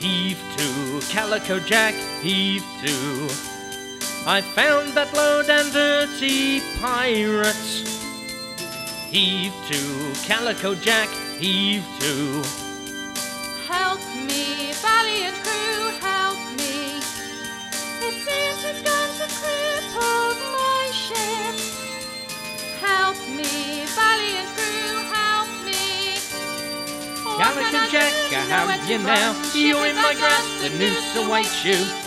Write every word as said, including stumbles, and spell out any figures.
Heave to, Calico Jack, heave to. I found that low and dirty pirate. Heave to, Calico Jack, heave to. Help me, valiant crew, help me. It seems he's going to cripple my ship. Help me, valiant crew, help me. Calico Jack, I have you now. You're in my grasp, the noose awaits you.